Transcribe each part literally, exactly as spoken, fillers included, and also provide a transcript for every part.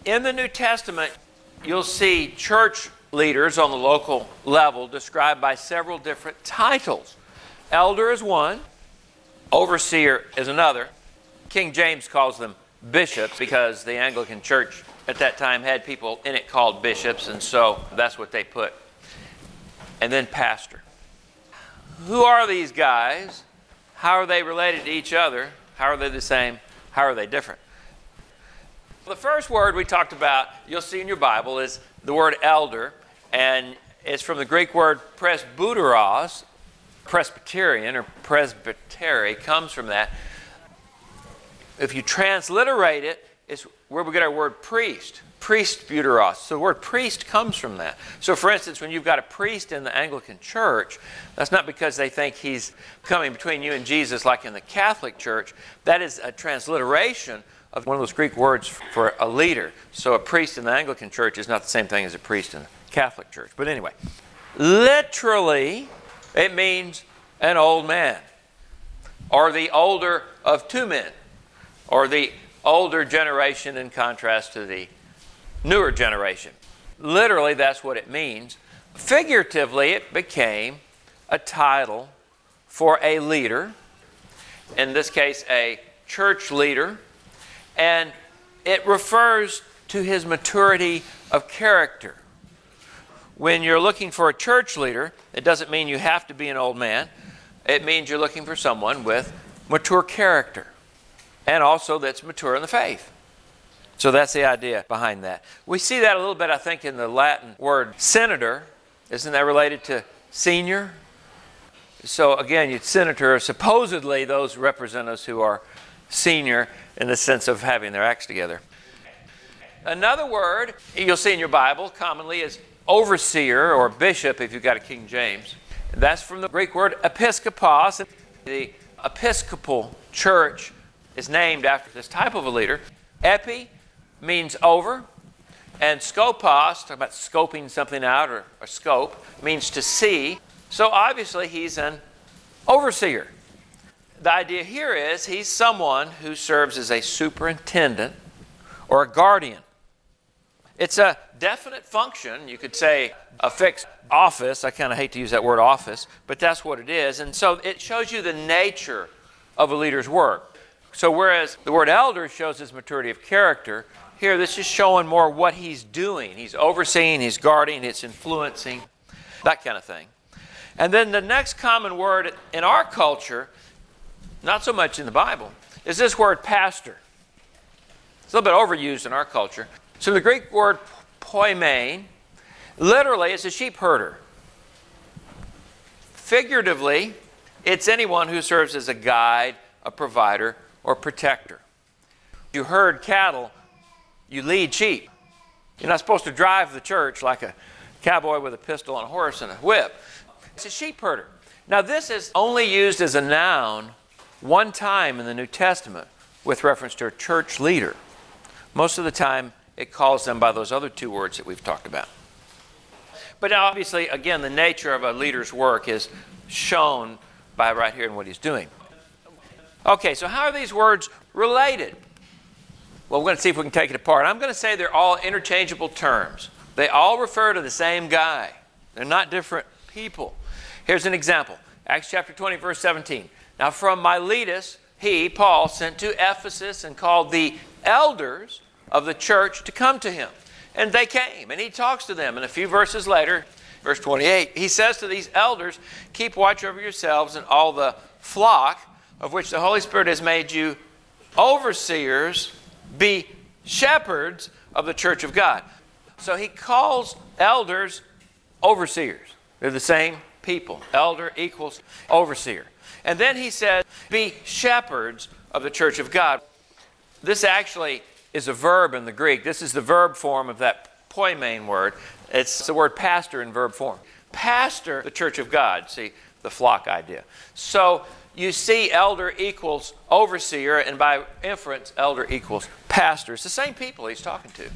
In the New Testament, you'll see church leaders on the local level described by several different titles. Elder is one, overseer is another. King James calls them bishops because the Anglican Church at that time had people in it called bishops, and so that's what they put. And then pastor. Who are these guys? How are they related to each other? How are they the same? How are they different? The first word we talked about, you'll see in your Bible, is the word elder, and it's from the Greek word presbyteros. Presbyterian or presbytery comes from that. If you transliterate it, it's where we get our word priest. Priestbuteros. So the word priest comes from that. So for instance, when you've got a priest in the Anglican Church, that's not because they think he's coming between you and Jesus like in the Catholic Church. That is a transliteration of one of those Greek words for a leader. So a priest in the Anglican Church is not the same thing as a priest in the Catholic Church. But anyway, literally, it means an old man, or the older of two men, or the older generation in contrast to the newer generation. Literally, that's what it means. Figuratively, it became a title for a leader, in this case, a church leader, and it refers to his maturity of character. When you're looking for a church leader, it doesn't mean you have to be an old man. It means you're looking for someone with mature character, and also that's mature in the faith. So that's the idea behind that. We see that a little bit, I think, in the Latin word senator. Isn't that related to senior? So again, you senator, supposedly those represent us who are senior in the sense of having their acts together. Another word you'll see in your Bible commonly is overseer or bishop if you've got a King James. That's from the Greek word episkopos. The Episcopal Church is named after this type of a leader. Epi means over, and skopos, talking about scoping something out, or, or scope, means to see. So obviously he's an overseer. The idea here is he's someone who serves as a superintendent or a guardian. It's a definite function. You could say a fixed office. I kind of hate to use that word office, but that's what it is. And so it shows you the nature of a leader's work. So whereas the word elder shows his maturity of character, here this is showing more what he's doing. He's overseeing, he's guarding, it's influencing, that kind of thing. And then the next common word in our culture, not so much in the Bible, is this word pastor. It's a little bit overused in our culture. So the Greek word poimen, literally it's a sheep herder. Figuratively, it's anyone who serves as a guide, a provider, or protector. You herd cattle, you lead sheep. You're not supposed to drive the church like a cowboy with a pistol and a horse and a whip. It's a sheep herder. Now this is only used as a noun one time in the New Testament with reference to a church leader. Most of the time it calls them by those other two words that we've talked about. But now obviously, again, the nature of a leader's work is shown by right here in what he's doing. Okay, so how are these words related? Well, we're going to see if we can take it apart. I'm going to say they're all interchangeable terms. They all refer to the same guy. They're not different people. Here's an example. Acts chapter twenty, verse seventeen. Now from Miletus, he, Paul, sent to Ephesus and called the elders of the church to come to him. And they came, and he talks to them. And a few verses later, verse twenty-eight, he says to these elders, keep watch over yourselves and all the flock of which the Holy Spirit has made you overseers, be shepherds of the church of God. So he calls elders overseers. They're the same people. Elder equals overseer. And then he says, be shepherds of the church of God. This actually is a verb in the Greek. This is the verb form of that poimen word. It's the word pastor in verb form. Pastor the church of God. See, the flock idea. So you see elder equals overseer, and by inference, elder equals pastor. It's the same people he's talking to.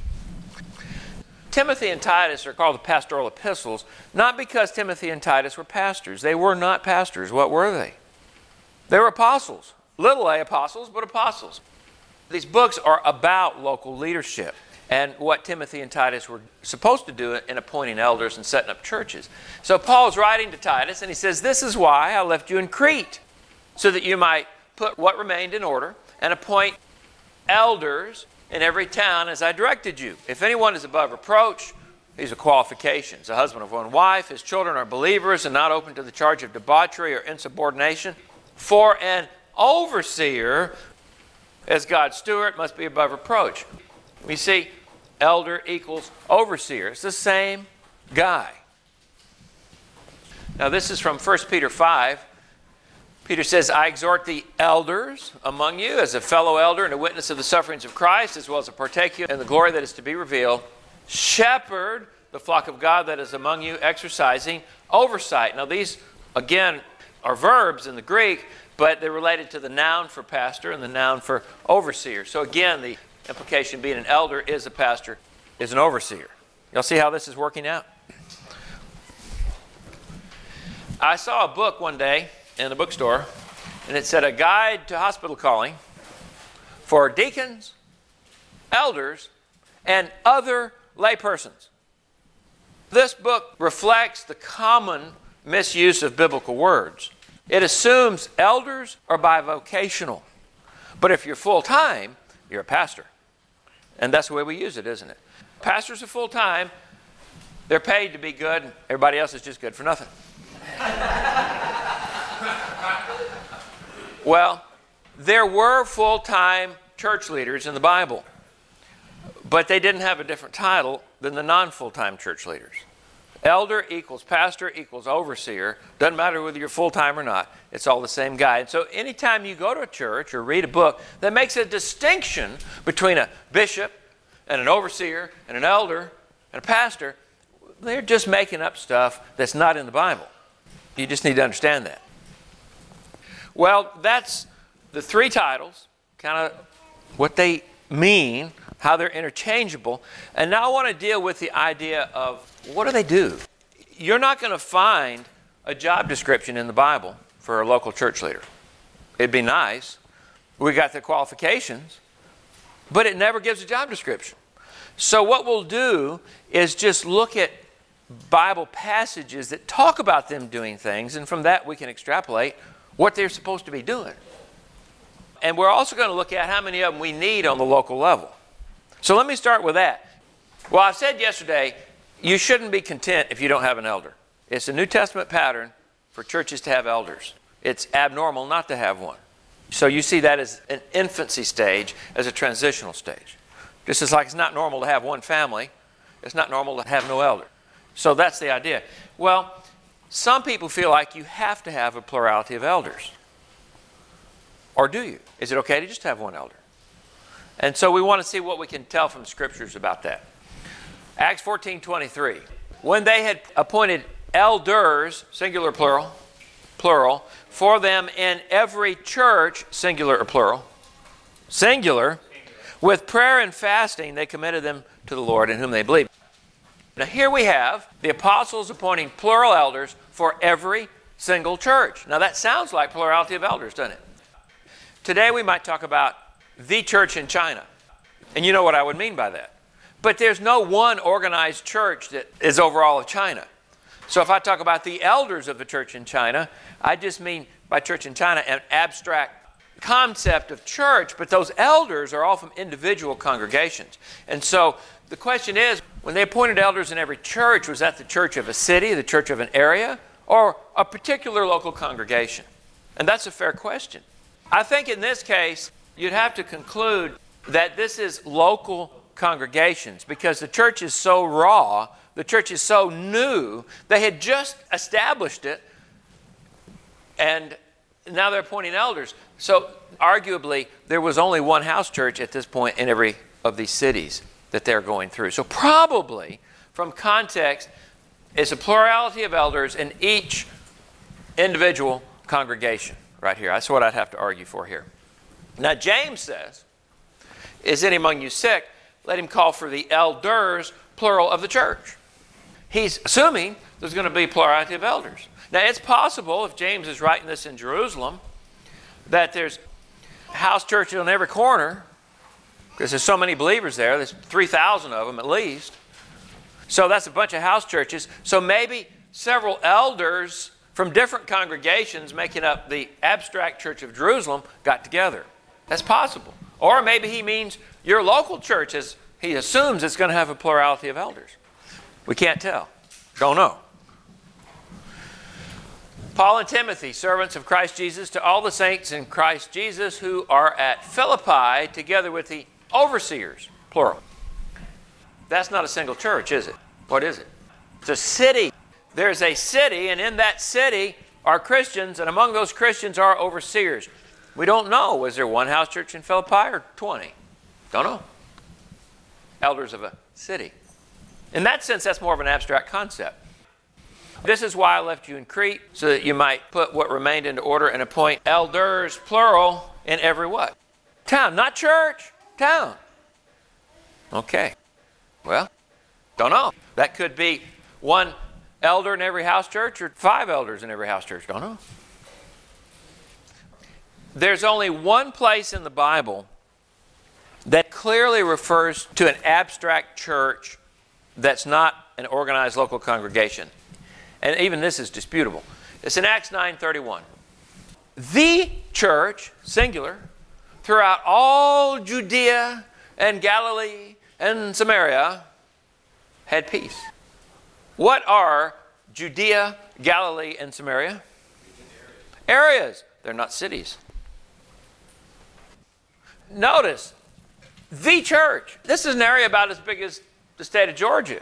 Timothy and Titus are called the pastoral epistles, not because Timothy and Titus were pastors. They were not pastors. What were they? They were apostles. Little a apostles, but apostles. These books are about local leadership. and what Timothy and Titus were supposed to do in appointing elders and setting up churches. So Paul's writing to Titus, and he says, this is why I left you in Crete, so that you might put what remained in order and appoint elders in every town as I directed you. If anyone is above reproach, these are qualifications. A husband of one wife, his children are believers and not open to the charge of debauchery or insubordination. For an overseer, as God's steward, must be above reproach. We see elder equals overseer. It's the same guy. Now this is from First Peter five. Peter says, I exhort the elders among you as a fellow elder and a witness of the sufferings of Christ, as well as a partaker in the glory that is to be revealed. Shepherd the flock of God that is among you, exercising oversight. Now these, again, are verbs in the Greek, but they're related to the noun for pastor and the noun for overseer. So again, the implication being an elder is a pastor, is an overseer. Y'all see how this is working out? I saw a book one day in the bookstore, and it said, A Guide to Hospital Calling for Deacons, Elders, and Other Laypersons. This book reflects the common misuse of biblical words. It assumes elders are bivocational. But if you're full-time, you're a pastor. And that's the way we use it, isn't it? Pastors are full-time. They're paid to be good. Everybody else is just good for nothing. Well, there were full-time church leaders in the Bible, but they didn't have a different title than the non-full-time church leaders. Elder equals pastor equals overseer. Doesn't matter whether you're full-time or not. It's all the same guy. And so anytime you go to a church or read a book that makes a distinction between a bishop and an overseer and an elder and a pastor, they're just making up stuff that's not in the Bible. You just need to understand that. Well, that's the three titles, kind of what they mean, how they're interchangeable. And now I want to deal with the idea of what do they do? You're not going to find a job description in the Bible for a local church leader. It'd be nice. We got the qualifications, but it never gives a job description. So what we'll do is just look at Bible passages that talk about them doing things, and from that we can extrapolate what they're supposed to be doing. And we're also going to look at how many of them we need on the local level. So let me start with that. Well, I said yesterday, you shouldn't be content if you don't have an elder. It's a New Testament pattern for churches to have elders. It's abnormal not to have one. So you see that as an infancy stage, as a transitional stage. Just as like it's not normal to have one family, it's not normal to have no elder. So that's the idea. Well, some people feel like you have to have a plurality of elders. Or do you? Is it okay to just have one elder? And so we want to see what we can tell from the Scriptures about that. Acts fourteen twenty-three. When they had appointed elders, singular plural, plural, for them in every church, singular or plural, singular, with prayer and fasting, they committed them to the Lord in whom they believed. Now here we have the apostles appointing plural elders for every single church. Now that sounds like plurality of elders, doesn't it? Today we might talk about the church in China. And you know what I would mean by that. But there's no one organized church that is over all of China. So if I talk about the elders of the church in China, I just mean by church in China an abstract concept of church, but those elders are all from individual congregations. And so the question is, when they appointed elders in every church, was that the church of a city, the church of an area, or a particular local congregation? And that's a fair question. I think in this case, you'd have to conclude that this is local congregations because the church is so raw, the church is so new, they had just established it, and now they're appointing elders. So arguably, there was only one house church at this point in every of these cities that they're going through. So probably, from context, it's a plurality of elders in each individual congregation right here. That's what I'd have to argue for here. Now James says, is any among you sick? Let him call for the elders, plural, of the church. He's assuming there's going to be plurality of elders. Now it's possible, if James is writing this in Jerusalem, that there's house churches on every corner, because there's so many believers there. There's three thousand of them at least. So that's a bunch of house churches. So maybe several elders from different congregations making up the abstract Church of Jerusalem got together. That's possible. Or maybe he means your local church, as he assumes it's going to have a plurality of elders. We can't tell. Don't know. Paul and Timothy, servants of Christ Jesus, to all the saints in Christ Jesus who are at Philippi, together with the overseers, plural. That's not a single church, is it? What is it? It's a city. There's a city, and in that city are Christians, and among those Christians are overseers. We don't know. Was there one house church in Philippi or twenty? Don't know. Elders of a city. In that sense, that's more of an abstract concept. This is why I left you in Crete, so that you might put what remained into order and appoint elders, plural, in every what? Town. Not church. Town. Okay. Well, don't know. That could be one elder in every house church or five elders in every house church. Don't know. There's only one place in the Bible that clearly refers to an abstract church that's not an organized local congregation. And even this is disputable. It's in Acts nine thirty-one. The church, singular, throughout all Judea and Galilee and Samaria had peace. What are Judea, Galilee, and Samaria? Areas. They're not cities. Notice, the church. This is an area about as big as the state of Georgia.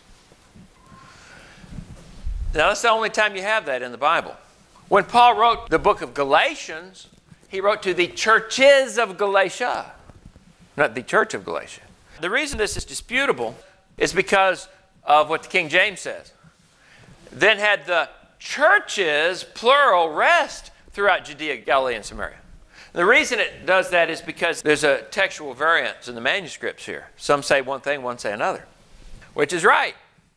Now, that's the only time you have that in the Bible. When Paul wrote the book of Galatians, he wrote to the churches of Galatia, not the church of Galatia. The reason this is disputable is because of what the King James says. Then had the churches, plural, rest throughout Judea, Galilee, and Samaria. The reason it does that is because there's a textual variance in the manuscripts here. Some say one thing, one say another. Which is right.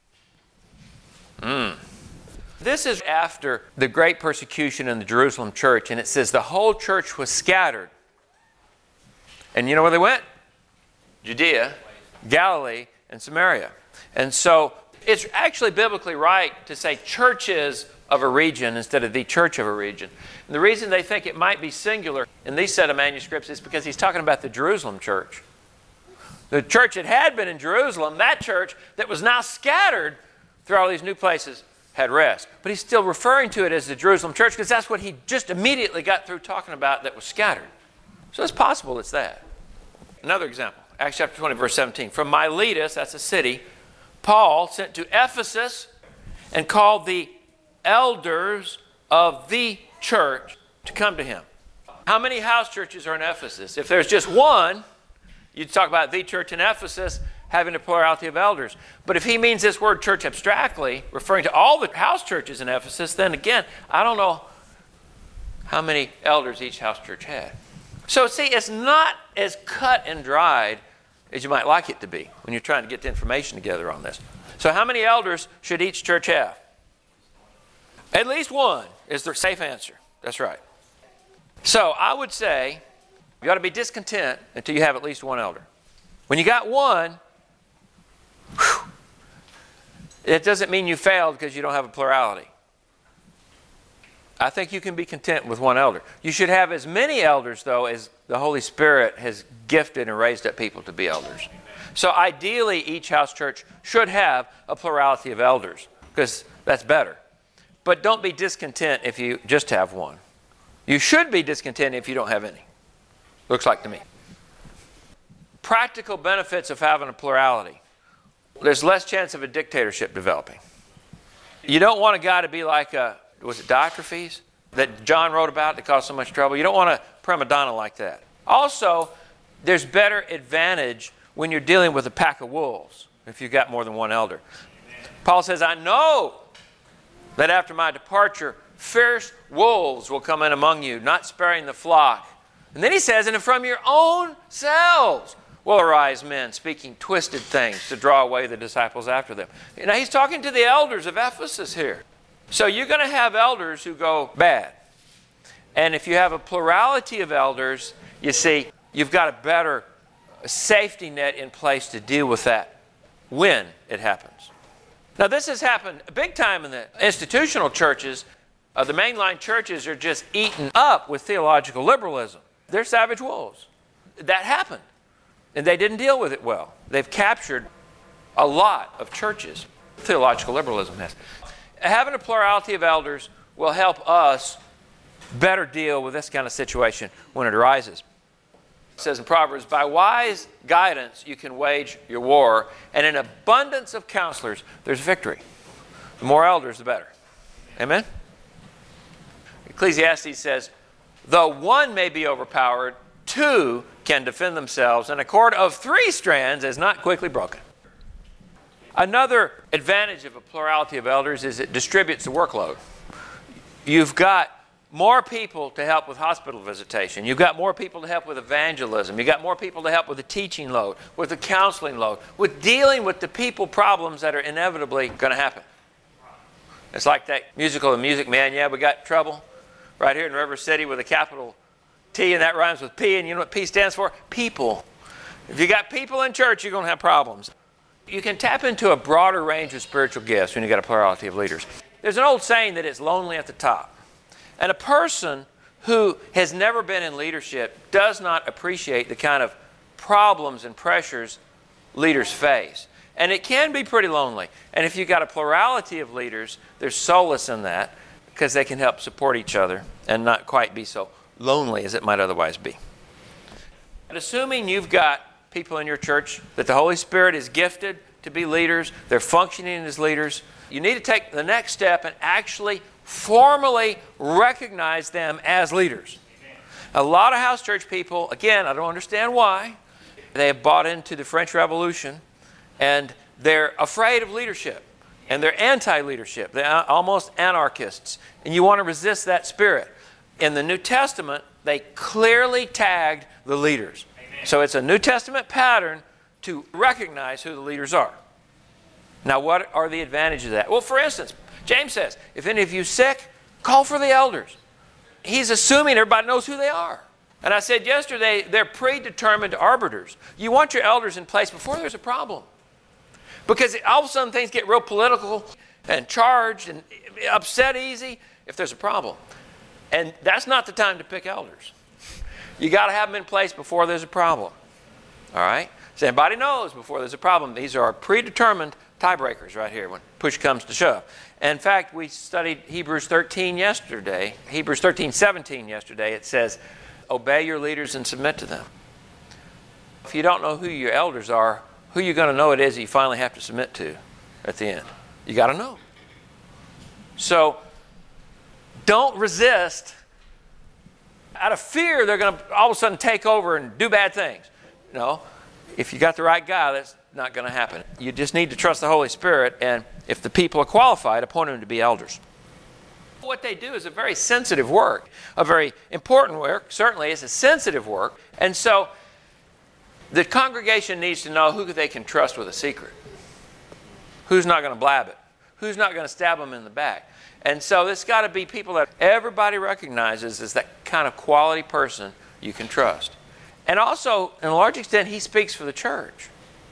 Mm. This is after the great persecution in the Jerusalem church, and it says the whole church was scattered. And you know where they went? Judea, Galilee, and Samaria. And so it's actually biblically right to say churches of a region instead of the church of a region. And the reason they think it might be singular in these set of manuscripts is because he's talking about the Jerusalem church. The church that had been in Jerusalem, that church that was now scattered through all these new places, had rest. But he's still referring to it as the Jerusalem church because that's what he just immediately got through talking about that was scattered. So it's possible it's that. Another example, Acts chapter twenty, verse seventeen. From Miletus, that's a city, Paul sent to Ephesus and called the elders of the church to come to him. How many house churches are in Ephesus? If there's just one, you'd talk about the church in Ephesus having a plurality of elders. But if he means this word church abstractly, referring to all the house churches in Ephesus, then again, I don't know how many elders each house church had. So see, it's not as cut and dried as you might like it to be when you're trying to get the information together on this. So how many elders should each church have? At least one is the safe answer. That's right. So I would say you ought to be discontent until you have at least one elder. When you got one, whew, it doesn't mean you failed because you don't have a plurality. I think you can be content with one elder. You should have as many elders, though, as the Holy Spirit has gifted and raised up people to be elders. So ideally, each house church should have a plurality of elders because that's better. But don't be discontent if you just have one. You should be discontent if you don't have any. Looks like to me. Practical benefits of having a plurality. There's less chance of a dictatorship developing. You don't want a guy to be like a, was it Diotrephes that John wrote about that caused so much trouble? You don't want a prima donna like that. Also, there's better advantage when you're dealing with a pack of wolves if you've got more than one elder. Paul says, I know that after my departure, fierce wolves will come in among you, not sparing the flock. And then he says, and from your own selves will arise men speaking twisted things to draw away the disciples after them. Now he's talking to the elders of Ephesus here. So you're going to have elders who go bad. And if you have a plurality of elders, you see, you've got a better a safety net in place to deal with that when it happens. Now, this has happened big time in the institutional churches. Uh, the mainline churches are just eaten up with theological liberalism. They're savage wolves. That happened, and they didn't deal with it well. They've captured a lot of churches. Theological liberalism has. Having a plurality of elders will help us better deal with this kind of situation when it arises. It says in Proverbs, by wise guidance you can wage your war, and in abundance of counselors there's victory. The more elders, the better. Amen? Ecclesiastes says, though one may be overpowered, two can defend themselves, and a cord of three strands is not quickly broken. Another advantage of a plurality of elders is it distributes the workload. You've got more people to help with hospital visitation. You've got more people to help with evangelism. You've got more people to help with the teaching load, with the counseling load, with dealing with the people problems that are inevitably going to happen. It's like that musical, The Music Man. Yeah, we got trouble right here in River City with a capital T, and that rhymes with P, and you know what P stands for? People. If you got people in church, you're going to have problems. You can tap into a broader range of spiritual gifts when you got a plurality of leaders. There's an old saying that it's lonely at the top. And a person who has never been in leadership does not appreciate the kind of problems and pressures leaders face. And it can be pretty lonely. And if you've got a plurality of leaders, there's solace in that because they can help support each other and not quite be so lonely as it might otherwise be. And assuming you've got people in your church that the Holy Spirit is gifted to be leaders, they're functioning as leaders, you need to take the next step and actually formally recognize them as leaders. A lot of house church people, again, I don't understand why, they have bought into the French Revolution and they're afraid of leadership and they're anti-leadership. They're almost anarchists. And you want to resist that spirit. In the New Testament, they clearly tagged the leaders. Amen. So it's a New Testament pattern to recognize who the leaders are. Now, what are the advantages of that? Well, for instance, James says, if any of you sick, call for the elders. He's assuming everybody knows who they are. And I said yesterday, they're predetermined arbiters. You want your elders in place before there's a problem. Because all of a sudden things get real political and charged and upset easy if there's a problem. And that's not the time to pick elders. You got to have them in place before there's a problem. All right? So everybody knows before there's a problem. These are predetermined tiebreakers right here when push comes to shove. In fact, we studied Hebrews thirteen yesterday. Hebrews thirteen seventeen yesterday. It says, obey your leaders and submit to them. If you don't know who your elders are, who are you going to know it is you finally have to submit to at the end? You got to know. So don't resist. Out of fear, they're going to all of a sudden take over and do bad things. No. If you got the right guy, that's not going to happen. You just need to trust the Holy Spirit, and if the people are qualified, appoint them to be elders. What they do is a very sensitive work, a very important work. Certainly, it's a sensitive work. And so the congregation needs to know who they can trust with a secret. Who's not going to blab it? Who's not going to stab them in the back? And so it's got to be people that everybody recognizes as that kind of quality person you can trust. And also, in a large extent, he speaks for the church.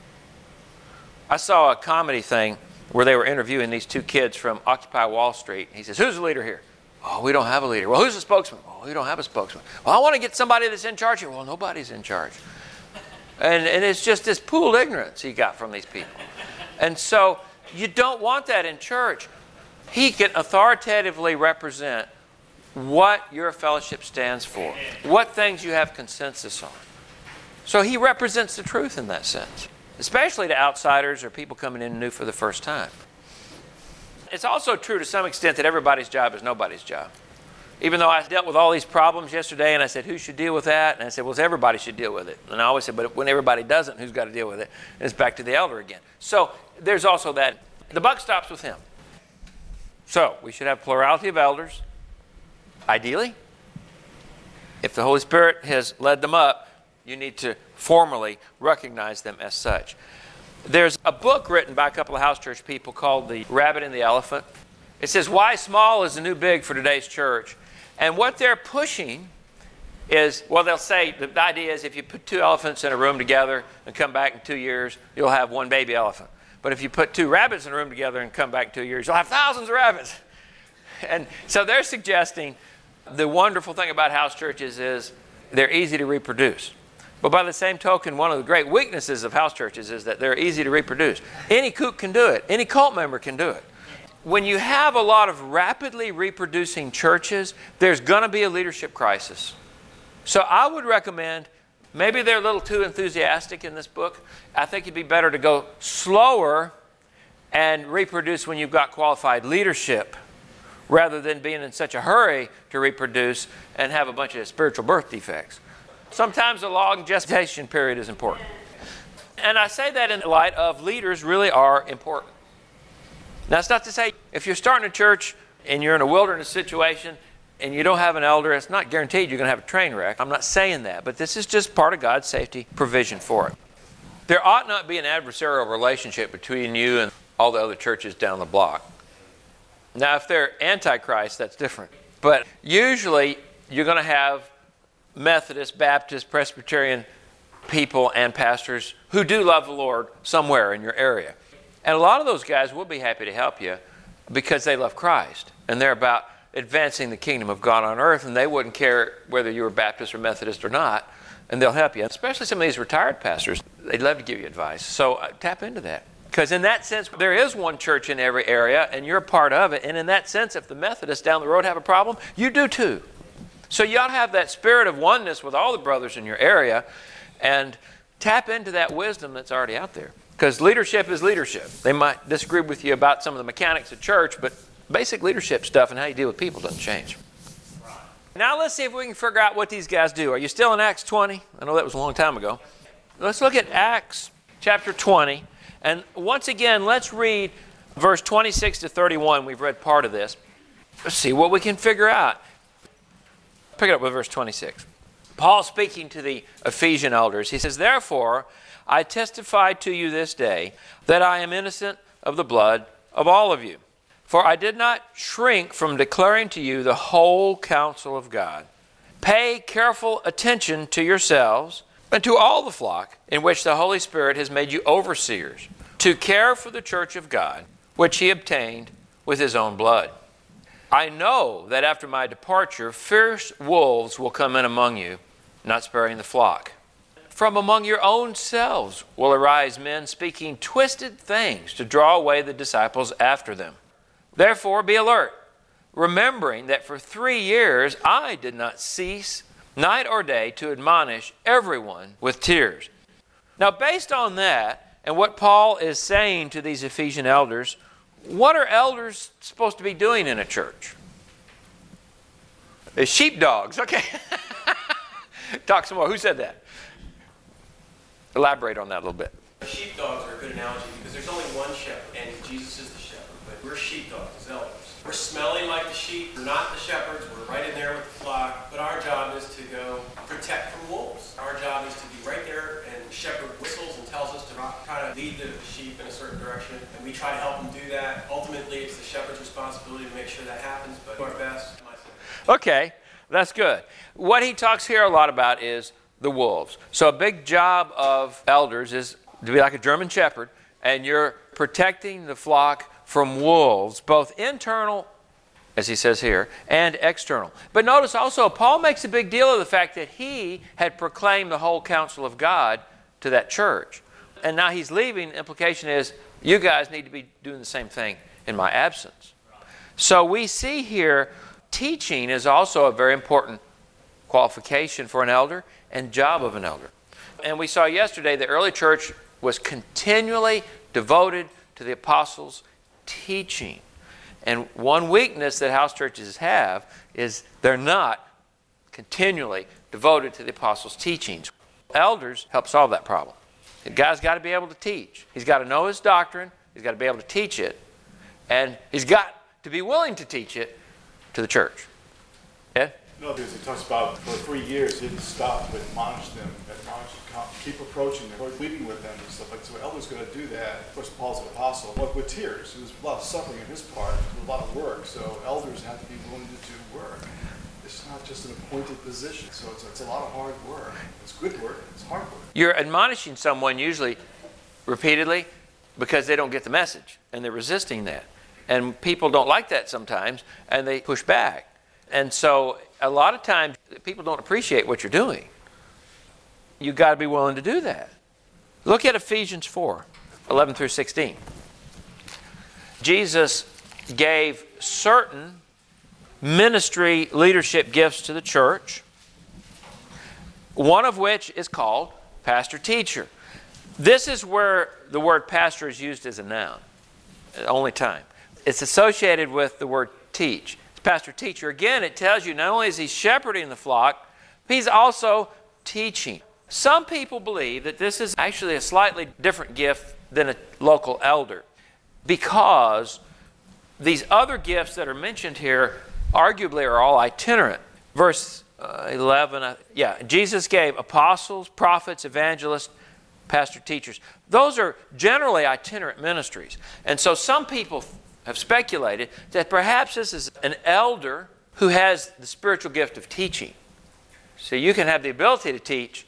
I saw a comedy thing where they were interviewing these two kids from Occupy Wall Street. He says, who's the leader here? Oh, we don't have a leader. Well, who's the spokesman? Oh, we don't have a spokesman. Well, I want to get somebody that's in charge here. Well, nobody's in charge. And, and it's just this pooled ignorance he got from these people. And so you don't want that in church. He can authoritatively represent what your fellowship stands for, what things you have consensus on. So he represents the truth in that sense, especially to outsiders or people coming in new for the first time. It's also true to some extent that everybody's job is nobody's job. Even though I dealt with all these problems yesterday and I said, who should deal with that? And I said, well, everybody should deal with it. And I always said, but when everybody doesn't, who's got to deal with it? And it's back to the elder again. So there's also that. The buck stops with him. So we should have plurality of elders, ideally. If the Holy Spirit has led them up, you need to formally recognize them as such. There's a book written by a couple of house church people called The Rabbit and the Elephant. It says, why small is the new big for today's church? And what they're pushing is, well, they'll say, the idea is if you put two elephants in a room together and come back in two years, you'll have one baby elephant. But if you put two rabbits in a room together and come back in two years, you'll have thousands of rabbits. And so they're suggesting the wonderful thing about house churches is they're easy to reproduce. But by the same token, one of the great weaknesses of house churches is that they're easy to reproduce. Any kook can do it. Any cult member can do it. When you have a lot of rapidly reproducing churches, there's going to be a leadership crisis. So I would recommend, maybe they're a little too enthusiastic in this book. I think it'd be better to go slower and reproduce when you've got qualified leadership, rather than being in such a hurry to reproduce and have a bunch of spiritual birth defects. Sometimes a long gestation period is important. And I say that in light of leaders really are important. Now, it's not to say if you're starting a church and you're in a wilderness situation and you don't have an elder, it's not guaranteed you're going to have a train wreck. I'm not saying that, but this is just part of God's safety provision for it. There ought not be an adversarial relationship between you and all the other churches down the block. Now, if they're Antichrist, that's different. But usually, you're going to have Methodist, Baptist, Presbyterian people and pastors who do love the Lord somewhere in your area. And a lot of those guys will be happy to help you because they love Christ. And they're about advancing the kingdom of God on earth, and they wouldn't care whether you were Baptist or Methodist or not, and they'll help you. Especially some of these retired pastors, they'd love to give you advice. So uh, tap into that. Because in that sense, there is one church in every area, and you're a part of it. And in that sense, if the Methodists down the road have a problem, you do too. So you ought to have that spirit of oneness with all the brothers in your area and tap into that wisdom that's already out there. Because leadership is leadership. They might disagree with you about some of the mechanics of church, but basic leadership stuff and how you deal with people doesn't change. Now let's see if we can figure out what these guys do. Are you still in Acts twenty? I know that was a long time ago. Let's look at Acts chapter twenty. And once again, let's read verse twenty-six to thirty-one. We've read part of this. Let's see what we can figure out. Pick it up with verse twenty-six. Paul speaking to the Ephesian elders. He says, "Therefore, I testify to you this day that I am innocent of the blood of all of you. For I did not shrink from declaring to you the whole counsel of God. Pay careful attention to yourselves and to all the flock in which the Holy Spirit has made you overseers, to care for the church of God, which he obtained with his own blood. I know that after my departure, fierce wolves will come in among you, not sparing the flock. From among your own selves will arise men speaking twisted things to draw away the disciples after them. Therefore be alert, remembering that for three years I did not cease night or day to admonish everyone with tears." Now, based on that and what Paul is saying to these Ephesian elders, what are elders supposed to be doing in a church? They're sheepdogs. Okay. Talk some more. Who said that? Elaborate on that a little bit. Sheepdogs are a good analogy because there's only one shepherd, and Jesus is the shepherd. But we're sheepdogs as elders. We're smelling like the sheep. We're not the shepherds. We're right in there with the flock. But our job is to go protect from wolves. Our job is to be right there, and the shepherd whistles and tells us to try to lead the sheep in a certain direction. And we try to help them do that. Ultimately, it's the shepherd's responsibility to make sure that happens, but do our best. Okay, that's good. What he talks here a lot about is the wolves. So a big job of elders is to be like a German shepherd, and you're protecting the flock from wolves, both internal, as he says here, and external. But notice also, Paul makes a big deal of the fact that he had proclaimed the whole counsel of God to that church. And now he's leaving. The implication is, you guys need to be doing the same thing in my absence. So we see here, teaching is also a very important qualification for an elder and job of an elder. And we saw yesterday the early church was continually devoted to the apostles' teaching. And one weakness that house churches have is they're not continually devoted to the apostles' teachings. Elders help solve that problem. The guy's got to be able to teach. He's got to know his doctrine. He's got to be able to teach it. And he's got to be willing to teach it to the church. Ed? No, because he talks about for three years he didn't stop to admonish them, admonish them, keep approaching them, leading with them and stuff like that. So elders going to do that. Of course, Paul's an apostle, but with tears. There's a lot of suffering on his part, a lot of work. So elders have to be willing to do work. it's not just an appointed position. So it's, it's a lot of hard work. It's good work. It's hard work. You're admonishing someone usually repeatedly because they don't get the message and they're resisting that. And people don't like that sometimes and they push back. And so a lot of times people don't appreciate what you're doing. You've got to be willing to do that. Look at Ephesians four, eleven through sixteen. Jesus gave certain ministry leadership gifts to the church, one of which is called pastor-teacher. This is where the word pastor is used as a noun, the only time. It's associated with the word teach. It's pastor-teacher. Again, it tells you not only is he shepherding the flock, he's also teaching. Some people believe that this is actually a slightly different gift than a local elder, because these other gifts that are mentioned here arguably are all itinerant. Verse uh, eleven, uh, yeah, Jesus gave apostles, prophets, evangelists, pastor teachers. Those are generally itinerant ministries. And so some people have speculated that perhaps this is an elder who has the spiritual gift of teaching. So you can have the ability to teach,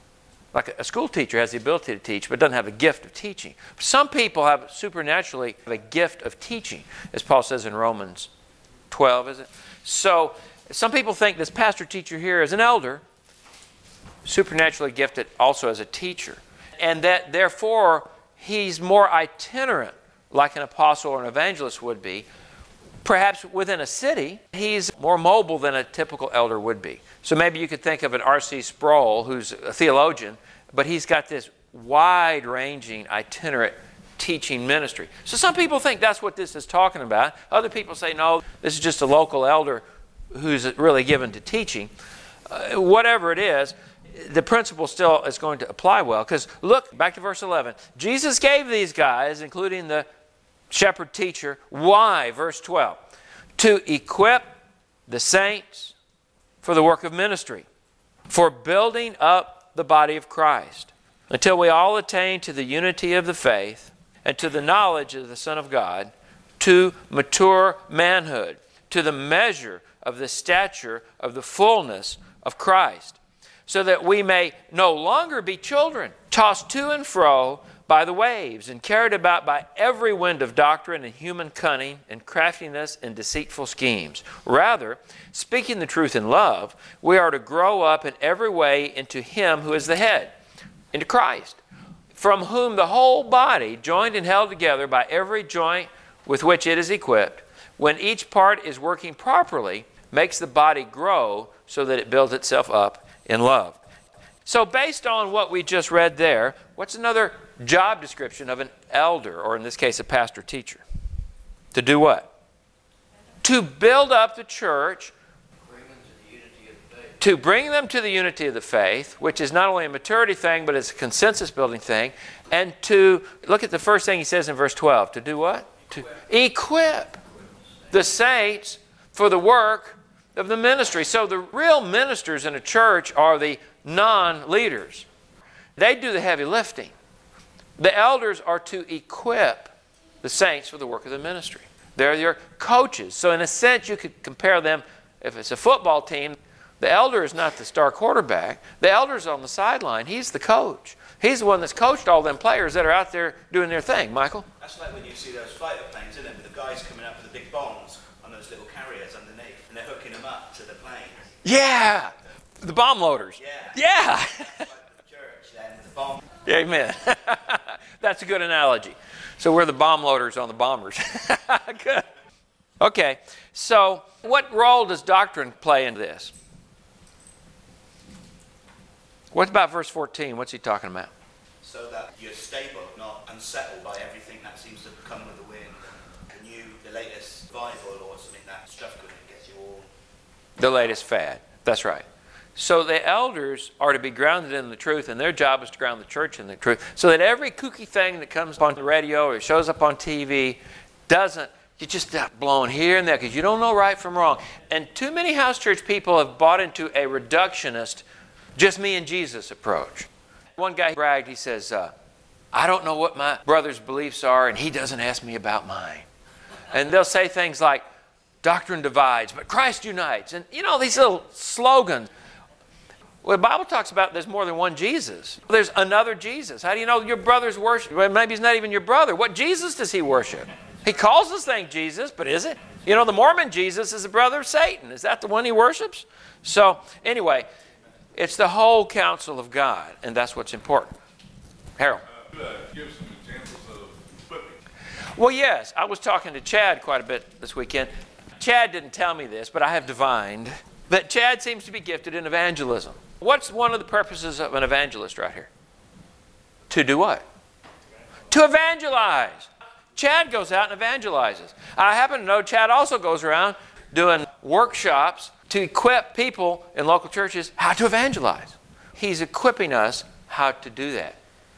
like a school teacher has the ability to teach, but doesn't have a gift of teaching. Some people have supernaturally have a gift of teaching, as Paul says in Romans twelve, is it? So some people think this pastor teacher here is an elder, supernaturally gifted also as a teacher, and that therefore he's more itinerant, like an apostle or an evangelist would be. Perhaps within a city, he's more mobile than a typical elder would be. So maybe you could think of an R C Sproul, who's a theologian, but he's got this wide-ranging, itinerant teaching ministry. So some people think that's what this is talking about. Other people say, no, this is just a local elder who's really given to teaching. Uh, whatever it is, the principle still is going to apply well. Because look, back to verse eleven. Jesus gave these guys, including the shepherd teacher, why? Verse twelve. To equip the saints for the work of ministry, for building up the body of Christ, until we all attain to the unity of the faith and to the knowledge of the Son of God, to mature manhood, to the measure of the stature of the fullness of Christ, so that we may no longer be children, tossed to and fro by the waves and carried about by every wind of doctrine and human cunning and craftiness and deceitful schemes. Rather, speaking the truth in love, we are to grow up in every way into Him who is the head, into Christ, from whom the whole body, joined and held together by every joint with which it is equipped, when each part is working properly, makes the body grow so that it builds itself up in love. So based on what we just read there, what's another job description of an elder, or in this case a pastor teacher? To do what? To build up the church, Bring them to the unity of the faith. to bring them to the unity of the faith, which is not only a maturity thing, but it's a consensus building thing, and to, look at the first thing he says in verse twelve, to do what? To equip the saints for the work of the ministry. So the real ministers in a church are the non-leaders. They do the heavy lifting. The elders are to equip the saints for the work of the ministry. They're your coaches. So in a sense, you could compare them, if it's a football team, the elder is not the star quarterback. The elder's on the sideline. He's the coach. He's the one that's coached all them players that are out there doing their thing. Michael? That's like when you see those fighter planes, isn't it? With the guys coming up with the big bombs on those little carriers underneath, and they're hooking them up to the plane. Yeah! The bomb loaders. Yeah. Yeah! That's like the church then, with the bomb. Amen. That's a good analogy. So we're the bomb loaders on the bombers. Good. Okay, so what role does doctrine play in this? What about verse fourteen? What's he talking about? So that you're stable, not unsettled by everything that seems to come with the wind. And the new, the latest Bible or something, that stuff could get you all. The latest fad. That's right. So the elders are to be grounded in the truth, and their job is to ground the church in the truth, so that every kooky thing that comes on the radio or shows up on T V doesn't, you just stop blowing here and there because you don't know right from wrong. And too many house church people have bought into a reductionist, just me and Jesus approach. One guy bragged, he says, uh, I don't know what my brother's beliefs are, and he doesn't ask me about mine. And they'll say things like, Doctrine divides, but Christ unites. And, you know, these little slogans. Well, the Bible talks about there's more than one Jesus. There's another Jesus. How do you know your brother's worship? Well, maybe he's not even your brother. What Jesus does he worship? He calls this thing Jesus, but is it? You know, the Mormon Jesus is the brother of Satan. Is that the one he worships? So, anyway, it's the whole counsel of God, and that's what's important. Harold. Uh, give some examples of whipping. Well, yes. I was talking to Chad quite a bit this weekend. Chad didn't tell me this, but I have divined that Chad seems to be gifted in evangelism. What's one of the purposes of an evangelist right here? To do what? To evangelize. Chad goes out and evangelizes. I happen to know Chad also goes around doing workshops to equip people in local churches how to evangelize. He's equipping us how to do that.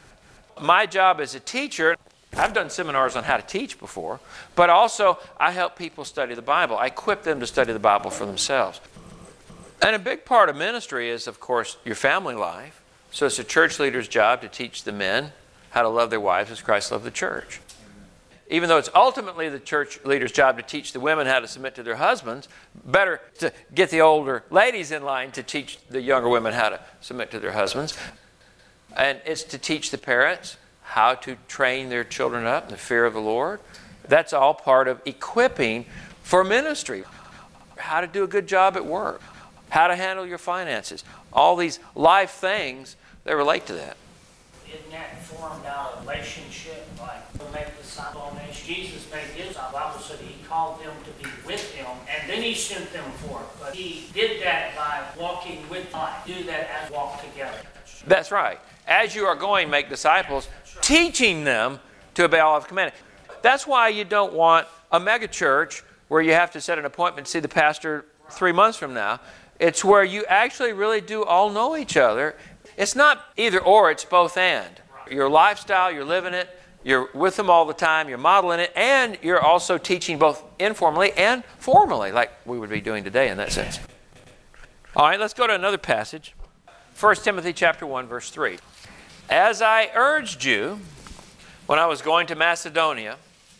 My job as a teacher, I've done seminars on how to teach before, but also I help people study the Bible. I equip them to study the Bible for themselves. And a big part of ministry is, of course, your family life. So it's a church leader's job to teach the men how to love their wives as Christ loved the church. Even though it's ultimately the church leader's job to teach the women how to submit to their husbands, better to get the older ladies in line to teach the younger women how to submit to their husbands. And it's to teach the parents how to train their children up in the fear of the Lord. That's all part of equipping for ministry. How to do a good job at work. How to handle your finances. All these life things that relate to that. Isn't that formed out of relationship, like to make disciples? Jesus made his, the Bible said he called them to be with him, and then he sent them forth. But he did that by walking with life. Do that as walk together. That's right. As you are going, make disciples, teaching them to obey all I've commanded. That's why you don't want a mega church where you have to set an appointment to see the pastor three months from now. It's where you actually really do all know each other. It's not either or, it's both and. Your lifestyle, you're living it, you're with them all the time, you're modeling it, and you're also teaching both informally and formally, like we would be doing today in that sense. All right, let's go to another passage. First Timothy chapter one, verse three. As I urged you when I was going to Macedonia,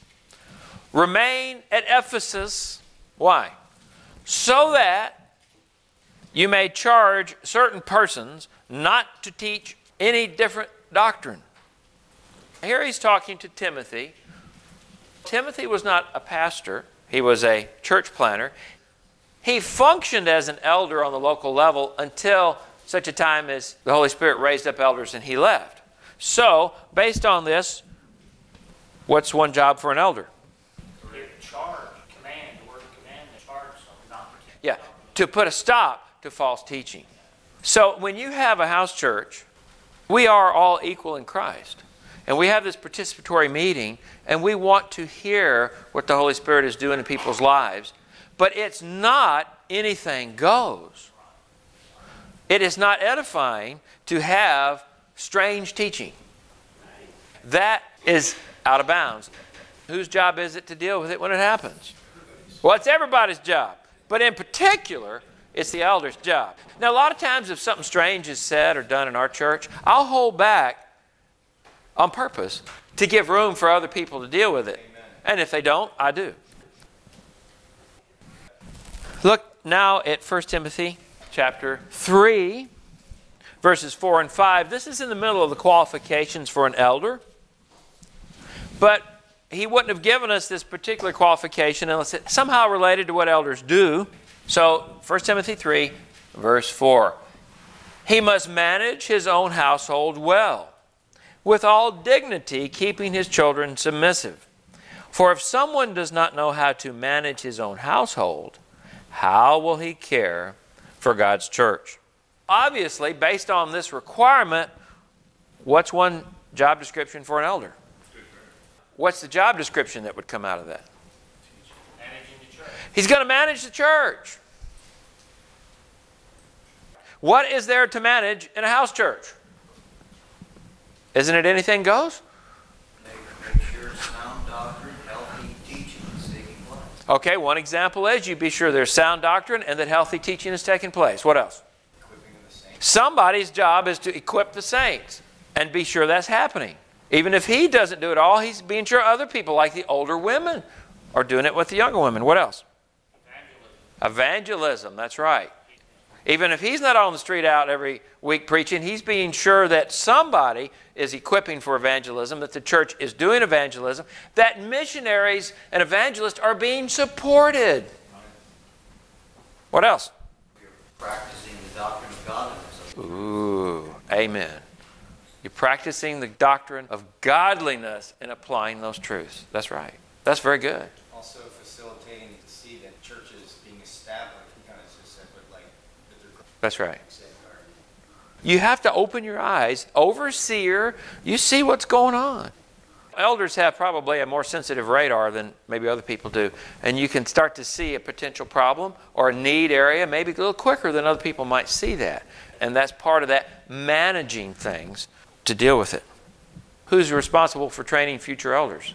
remain at Ephesus. Why? So that you may charge certain persons not to teach any different doctrine. Here he's talking to Timothy. Timothy was not a pastor. He was a church planner. He functioned as an elder on the local level until such a time as the Holy Spirit raised up elders and he left. So, based on this, what's one job for an elder? Charge, command, the word command, charge, so not to. Yeah, to put a stop to false teaching. So when you have a house church, we are all equal in Christ. And we have this participatory meeting, and we want to hear what the Holy Spirit is doing in people's lives. But it's not anything goes. It is not edifying to have strange teaching. That is out of bounds. Whose job is it to deal with it when it happens? Well, it's everybody's job. But in particular, it's the elder's job. Now, a lot of times if something strange is said or done in our church, I'll hold back on purpose to give room for other people to deal with it. Amen. And if they don't, I do. Look now at First Timothy chapter three, verses four and five. This is in the middle of the qualifications for an elder. But he wouldn't have given us this particular qualification unless it's somehow related to what elders do. So, First Timothy three, verse four. He must manage his own household well, with all dignity, keeping his children submissive. For if someone does not know how to manage his own household, how will he care for God's church? Obviously, based on this requirement, what's one job description for an elder? What's the job description that would come out of that? Managing the church. He's going to manage the church. What is there to manage in a house church? Isn't it anything goes? Make sure sound doctrine, healthy teaching is taking place. Okay, one example is you be sure there's sound doctrine and that healthy teaching is taking place. What else? Equipping of the saints. Somebody's job is to equip the saints and be sure that's happening. Even if he doesn't do it all, he's being sure other people, like the older women, are doing it with the younger women. What else? Evangelism, that's right. Even if he's not on the street out every week preaching, he's being sure that somebody is equipping for evangelism, that the church is doing evangelism, that missionaries and evangelists are being supported. What else? You're practicing the doctrine of godliness. Ooh, amen. You're practicing the doctrine of godliness and applying those truths. That's right. That's very good. Also facilitating to see that churches being established, you kind of just said, but like, that they're That's right. safeguarded. You have to open your eyes. Overseer, you see what's going on. Elders have probably a more sensitive radar than maybe other people do. And you can start to see a potential problem or a need area maybe a little quicker than other people might see that. And that's part of that managing things to deal with it. Who's responsible for training future elders?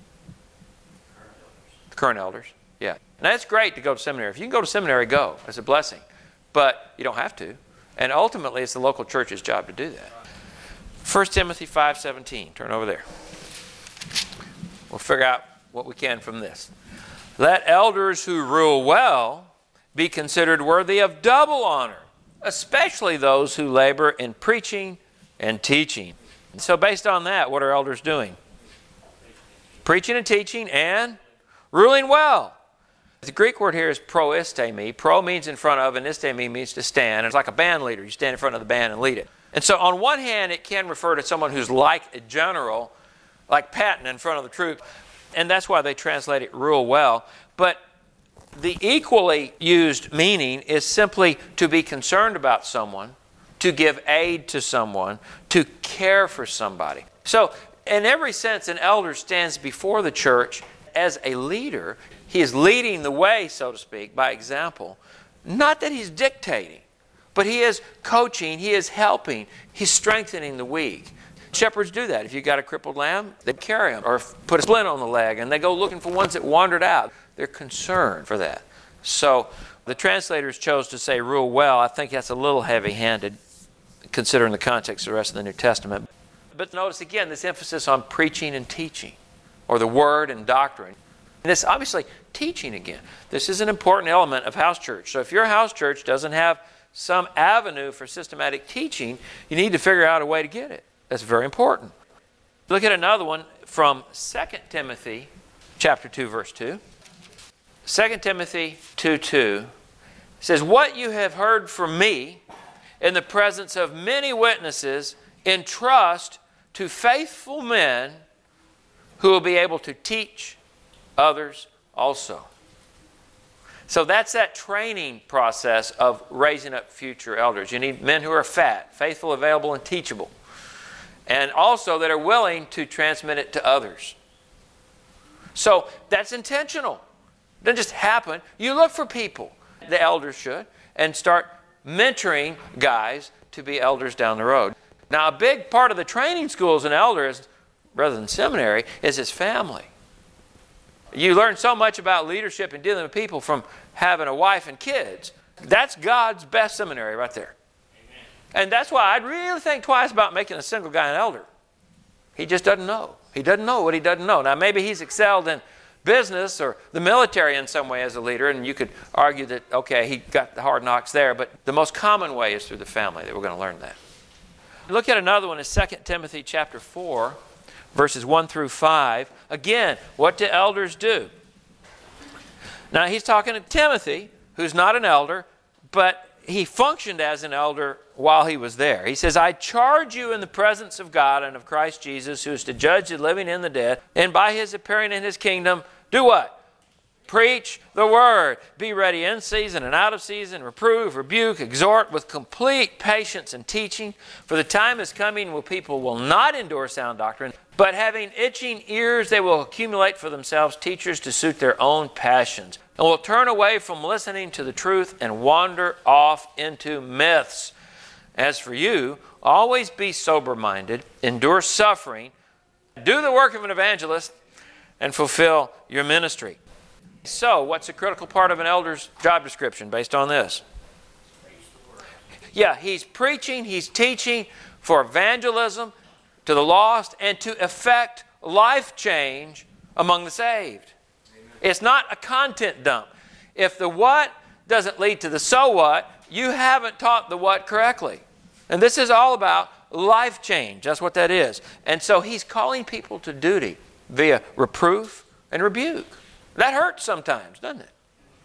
The current elders. Yeah. Now it's great to go to seminary. If you can go to seminary, go. It's a blessing. But you don't have to. And ultimately, it's the local church's job to do that. First Timothy five seventeen. Turn over there. We'll figure out what we can from this. Let elders who rule well be considered worthy of double honor, especially those who labor in preaching and teaching. And so based on that, what are elders doing? Preaching and teaching and ruling well. The Greek word here is proistemi. Pro means in front of, and istemi means to stand. It's like a band leader. You stand in front of the band and lead it. And so on one hand, it can refer to someone who's like a general, like Patton in front of the troops. And that's why they translate it rule well. But the equally used meaning is simply to be concerned about someone, to give aid to someone, to care for somebody. So in every sense, an elder stands before the church as a leader. He is leading the way, so to speak, by example. Not that he's dictating, but he is coaching, he is helping, he's strengthening the weak. Shepherds do that. If you've got a crippled lamb, they carry him or put a splint on the leg, and they go looking for ones that wandered out. They're concerned for that. So the translators chose to say rule well. I think that's a little heavy-handed considering the context of the rest of the New Testament. But notice again this emphasis on preaching and teaching, or the word and doctrine. And this obviously teaching again. This is an important element of house church. So if your house church doesn't have some avenue for systematic teaching, you need to figure out a way to get it. That's very important. Look at another one from Second Timothy chapter two, verse two. Second Timothy two two says, "What you have heard from me in the presence of many witnesses, entrust to faithful men who will be able to teach others also." So that's that training process of raising up future elders. You need men who are fat, faithful, available, and teachable. And also that are willing to transmit it to others. So that's intentional. It doesn't just happen. You look for people, the elders should, and start mentoring guys to be elders down the road. Now, a big part of the training school as an elder, is, rather than seminary, is his family. You learn so much about leadership and dealing with people from having a wife and kids. That's God's best seminary right there. And that's why I'd really think twice about making a single guy an elder. He just doesn't know. He doesn't know what he doesn't know. Now, maybe he's excelled in business or the military in some way as a leader, and you could argue that, okay, he got the hard knocks there, but the most common way is through the family that we're going to learn that. Look at another one in Second Timothy chapter four, verses one through five. Again, what do elders do? Now, he's talking to Timothy, who's not an elder, but he functioned as an elder while he was there. He says, "I charge you in the presence of God and of Christ Jesus, who is to judge the living and the dead, and by his appearing in his kingdom, do what? Preach the word. Be ready in season and out of season. Reprove, rebuke, exhort with complete patience and teaching. For the time is coming when people will not endure sound doctrine, but having itching ears, they will accumulate for themselves teachers to suit their own passions, and will turn away from listening to the truth and wander off into myths. As for you, always be sober-minded, endure suffering, do the work of an evangelist, and fulfill your ministry." So, what's a critical part of an elder's job description based on this? Yeah, he's preaching, he's teaching for evangelism to the lost and to effect life change among the saved. It's not a content dump. If the what doesn't lead to the so what, you haven't taught the what correctly. And this is all about life change. That's what that is. And so he's calling people to duty via reproof and rebuke. That hurts sometimes, doesn't it?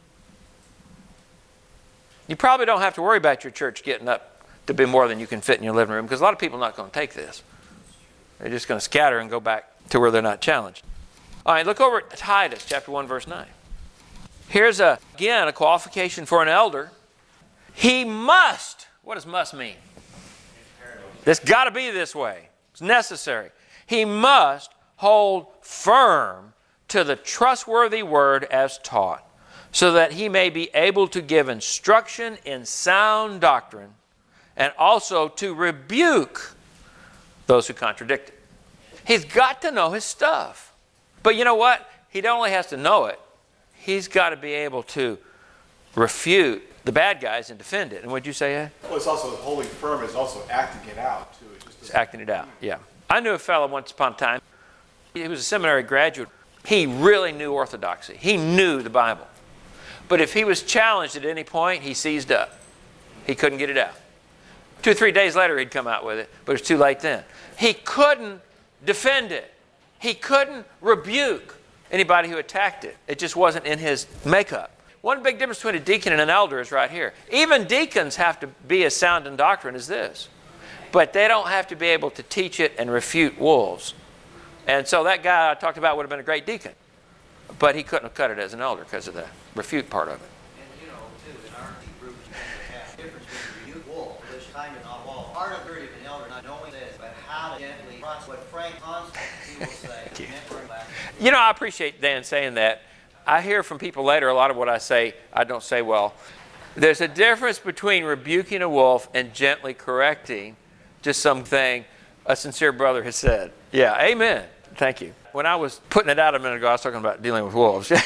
You probably don't have to worry about your church getting up to be more than you can fit in your living room, because a lot of people are not going to take this. They're just going to scatter and go back to where they're not challenged. All right, look over at Titus chapter one, verse nine. Here's, a, again, a qualification for an elder. He must. What does must mean? This got to be this way. It's necessary. He must hold firm to the trustworthy word as taught, so that he may be able to give instruction in sound doctrine, and also to rebuke those who contradict it. He's got to know his stuff. But you know what? He not only has to know it, he's got to be able to refute the bad guys and defend it. And what'd you say, Ed? Well, it's also holding firm is also acting it out, too. It just It's acting it out, yeah. I knew a fellow once upon a time. He was a seminary graduate. He really knew orthodoxy. He knew the Bible. But if he was challenged at any point, he seized up. He couldn't get it out. Two or three days later, he'd come out with it, but it was too late then. He couldn't defend it. He couldn't rebuke anybody who attacked it. It just wasn't in his makeup. One big difference between a deacon and an elder is right here. Even deacons have to be as sound in doctrine as this. But they don't have to be able to teach it and refute wolves. And so that guy I talked about would have been a great deacon. But he couldn't have cut it as an elder because of the refute part of it. And you know, too, in our group, we have the difference between rebuke wolf, which kind of not wall. Part of duty of an elder not knowing this, but how to gently cross what Frank Constantine will say. You. Mentoring back. You know, I appreciate Dan saying that. I hear from people later a lot of what I say, I don't say well. There's a difference between rebuking a wolf and gently correcting just something a sincere brother has said. Yeah, amen. Thank you. When I was putting it out a minute ago, I was talking about dealing with wolves. All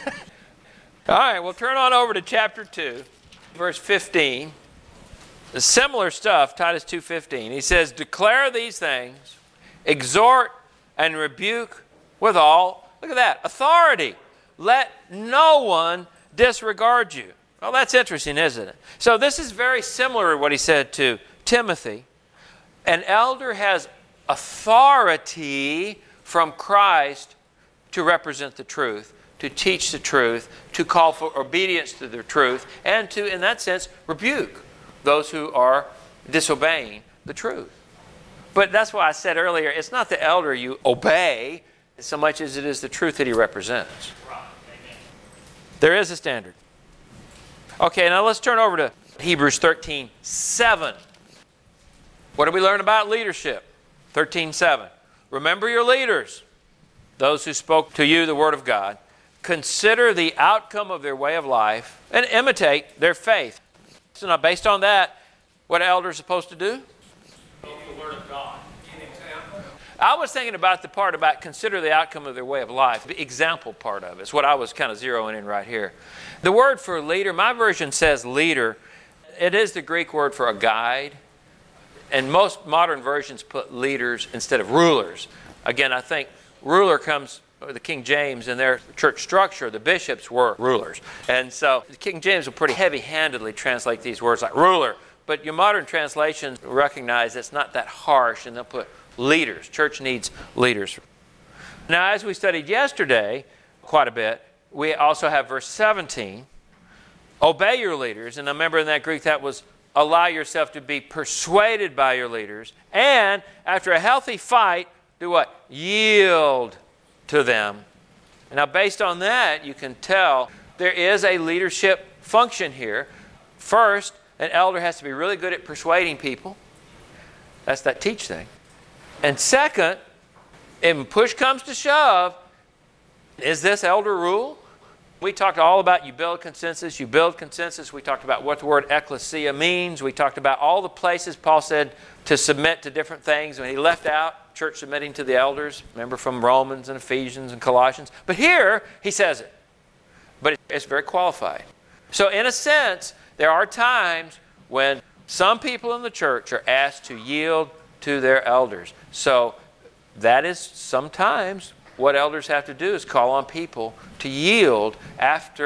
right, we'll turn on over to chapter two, verse fifteen. Similar stuff, Titus two fifteen. He says, declare these things, exhort and rebuke with all, look at that, authority. Let no one disregard you. Well, that's interesting, isn't it? So this is very similar to what he said to Timothy. An elder has authority from Christ to represent the truth, to teach the truth, to call for obedience to the truth, and to, in that sense, rebuke those who are disobeying the truth. But that's why I said earlier, it's not the elder you obey so much as it is the truth that he represents. There is a standard. Okay, now let's turn over to Hebrews thirteen seven. What do we learn about leadership? thirteen seven. Remember your leaders, those who spoke to you the word of God. Consider the outcome of their way of life and imitate their faith. So now based on that, what are elders supposed to do? The word of God. I was thinking about the part about consider the outcome of their way of life. The example part of it is what I was kind of zeroing in right here. The word for leader, my version says leader. It is the Greek word for a guide. And most modern versions put leaders instead of rulers. Again, I think ruler comes, the King James, in their church structure, the bishops were rulers. And so the King James will pretty heavy-handedly translate these words like ruler. But your modern translations recognize it's not that harsh, and they'll put leaders. Church needs leaders. Now, as we studied yesterday quite a bit, we also have verse seventeen. Obey your leaders. And remember in that Greek that was allow yourself to be persuaded by your leaders. And after a healthy fight, do what? Yield to them. And now based on that, you can tell there is a leadership function here. First, an elder has to be really good at persuading people. That's that teach thing. And second, if push comes to shove, is this elder rule? We talked all about you build consensus, you build consensus. We talked about what the word ecclesia means. We talked about all the places Paul said to submit to different things. When he left out church submitting to the elders, remember from Romans and Ephesians and Colossians. But here he says it. But it's very qualified. So in a sense, there are times when some people in the church are asked to yield to their elders. So that is sometimes what elders have to do is call on people to yield after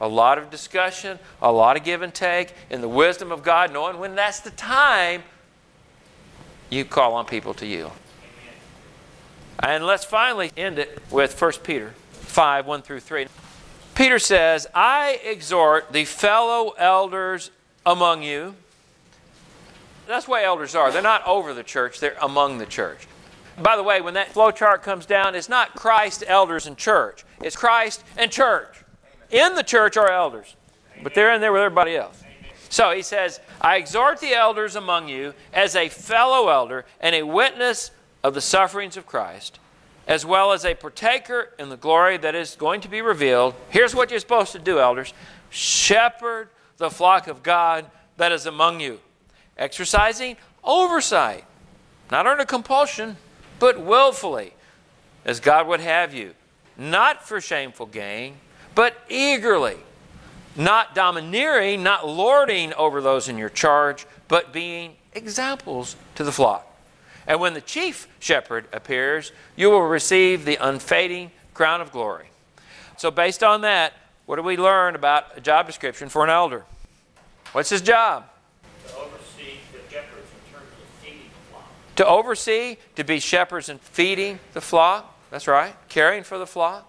a lot of discussion, a lot of give and take, in the wisdom of God, knowing when that's the time, you call on people to yield. And let's finally end it with First Peter five, one through three. Peter says, I exhort the fellow elders among you. That's the way elders are. They're not over the church, they're among the church. By the way, when that flow chart comes down, it's not Christ, elders, and church. It's Christ and church. In the church are elders, but they're in there with everybody else. So he says, I exhort the elders among you as a fellow elder and a witness of the sufferings of Christ, as well as a partaker in the glory that is going to be revealed. Here's what you're supposed to do, elders. Shepherd the flock of God that is among you, exercising oversight, not under compulsion, but willfully, as God would have you, not for shameful gain, but eagerly, not domineering, not lording over those in your charge, but being examples to the flock. And when the chief shepherd appears, you will receive the unfading crown of glory. So based on that, what do we learn about a job description for an elder? What's his job? To oversee the shepherds in terms of feeding the flock. To oversee, to be shepherds and feeding the flock. That's right. Caring for the flock.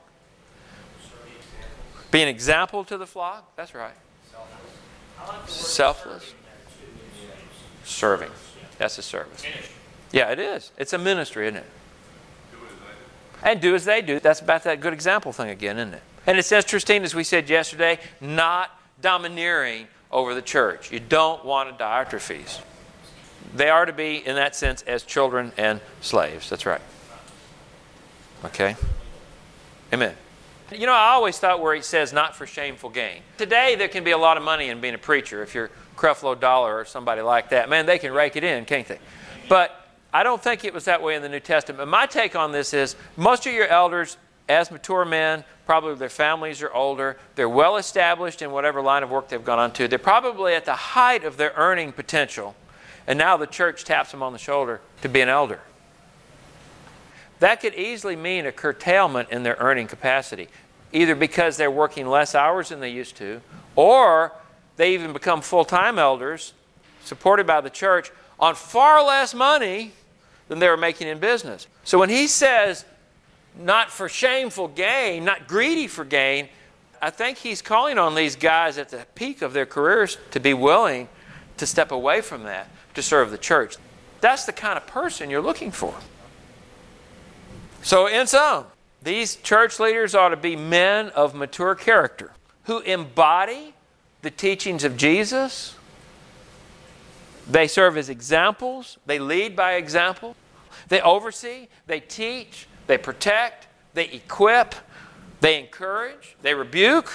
Be an example to the flock. That's right. I like the word Selfless. serving there, too. It's- Serving. That's a service. Ministry. Yeah, it is. It's a ministry, isn't it? And do as they do. That's about that good example thing again, isn't it? And it's interesting, as we said yesterday, not domineering over the church. You don't want diatrophies. They are to be, in that sense, as children and slaves. That's right. Okay? Amen. You know, I always thought where he says not for shameful gain. Today, there can be a lot of money in being a preacher. If you're Creflo Dollar or somebody like that, man, they can rake it in, can't they? But I don't think it was that way in the New Testament. My take on this is most of your elders, as mature men, probably their families are older, they're well established in whatever line of work they've gone on to. They're probably at the height of their earning potential, and now the church taps them on the shoulder to be an elder. That could easily mean a curtailment in their earning capacity, either because they're working less hours than they used to, or they even become full-time elders, supported by the church, on far less money than they were making in business. So when he says, not for shameful gain, not greedy for gain, I think he's calling on these guys at the peak of their careers to be willing to step away from that to serve the church. That's the kind of person you're looking for. So in sum, these church leaders ought to be men of mature character who embody the teachings of Jesus. They serve as examples. They lead by example. They oversee. They teach. They protect. They equip. They encourage. They rebuke.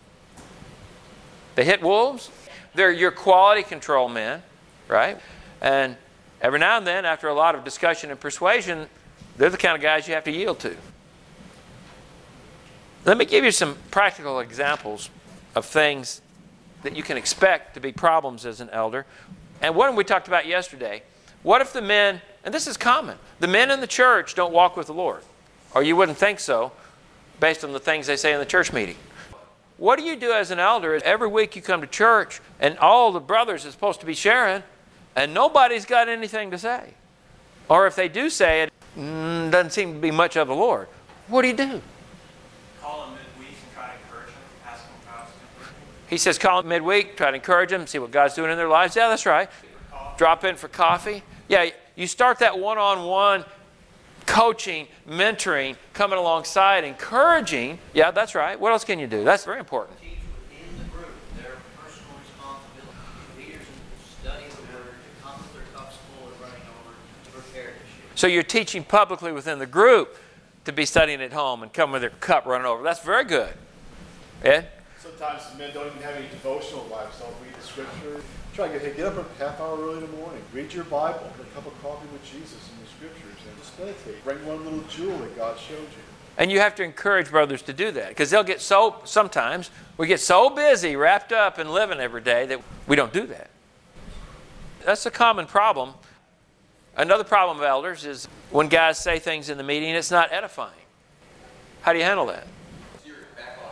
They hit wolves. They're your quality control men, right? And every now and then, after a lot of discussion and persuasion, they're the kind of guys you have to yield to. Let me give you some practical examples of things that you can expect to be problems as an elder. And one we talked about yesterday. What if the men, and this is common, the men in the church don't walk with the Lord? Or you wouldn't think so based on the things they say in the church meeting. What do you do as an elder? Every week you come to church and all the brothers are supposed to be sharing and nobody's got anything to say. Or if they do say it, mm, doesn't seem to be much of the Lord. What do you do? Call them midweek and try to encourage them, ask them about it. He says call them midweek, try to encourage them, see what God's doing in their lives. Yeah, that's right. Drop in for coffee. Yeah, you start that one-on-one coaching, mentoring, coming alongside, encouraging. Yeah, that's right. What else can you do? That's very important. Teach within the group their personal responsibility. Leaders study the word, to come with their cups full and running over to prepare to share. So you're teaching publicly within the group to be studying at home and come with their cup running over. That's very good. Ed? Sometimes men don't even have any devotional lives. They'll read the scripture. Try to get, hey, get up a half hour early in the morning. Read your Bible. Have a cup of coffee with Jesus in the scriptures. And just meditate. Bring one little jewel that God showed you. And you have to encourage brothers to do that. Because they'll get so, sometimes, we get so busy, wrapped up in living every day that we don't do that. That's a common problem. Another problem of elders is when guys say things in the meeting, it's not edifying. How do you handle that?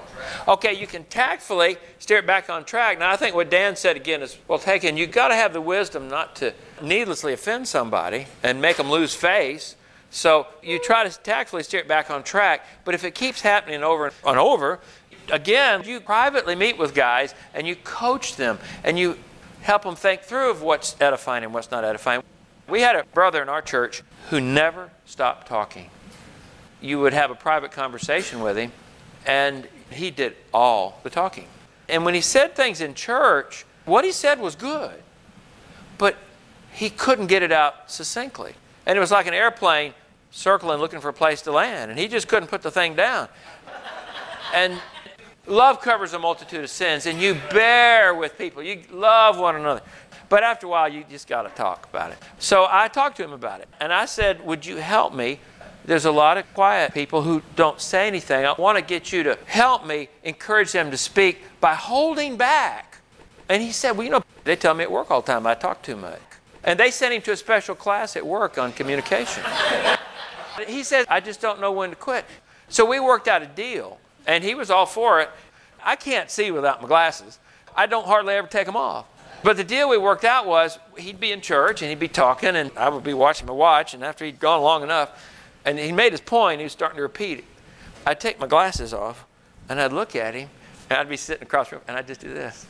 Okay, you can tactfully steer it back on track. Now, I think what Dan said again is well taken. You've got to have the wisdom not to needlessly offend somebody and make them lose face. So you try to tactfully steer it back on track. But if it keeps happening over and over, again, you privately meet with guys and you coach them and you help them think through of what's edifying and what's not edifying. We had a brother in our church who never stopped talking. You would have a private conversation with him, and he did all the talking. And when he said things in church, what he said was good, but he couldn't get it out succinctly. And it was like an airplane circling looking for a place to land, and he just couldn't put the thing down. And love covers a multitude of sins, and you bear with people. You love one another. But after a while, you just got to talk about it. So I talked to him about it, and I said, would you help me? There's a lot of quiet people who don't say anything. I want to get you to help me encourage them to speak by holding back. And he said, well, you know, they tell me at work all the time I talk too much. And they sent him to a special class at work on communication. He says, I just don't know when to quit. So we worked out a deal, and he was all for it. I can't see without my glasses. I don't hardly ever take them off. But the deal we worked out was he'd be in church, and he'd be talking, and I would be watching my watch, and after he'd gone long enough, and he made his point, he was starting to repeat it. I'd take my glasses off, and I'd look at him, and I'd be sitting across the room, and I'd just do this.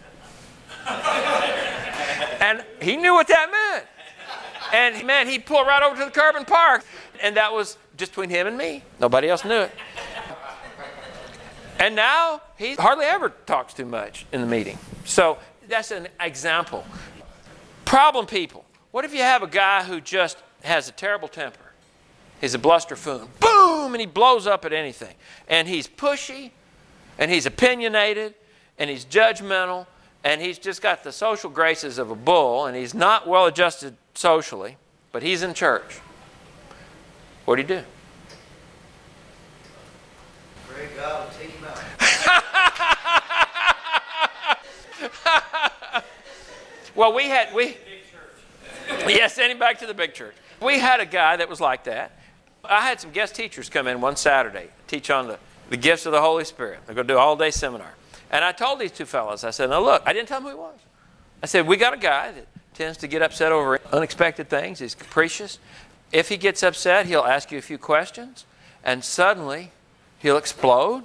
And he knew what that meant. And man, he'd pull right over to the curb and park. And that was just between him and me. Nobody else knew it. And now he hardly ever talks too much in the meeting. So that's an example. Problem people. What if you have a guy who just has a terrible temper? He's a blusterfoon. Boom! And he blows up at anything. And he's pushy, and he's opinionated, and he's judgmental, and he's just got the social graces of a bull, and he's not well adjusted socially, but he's in church. What do you do? Pray God will take him out. Well, we had, we, yeah, send him back to the big church. We had a guy that was like that. I had some guest teachers come in one Saturday, teach on the, the gifts of the Holy Spirit. They're going to do an all-day seminar. And I told these two fellows, I said, now look, I didn't tell them who he was. I said, we got a guy that tends to get upset over unexpected things. He's capricious. If he gets upset, he'll ask you a few questions, and suddenly he'll explode,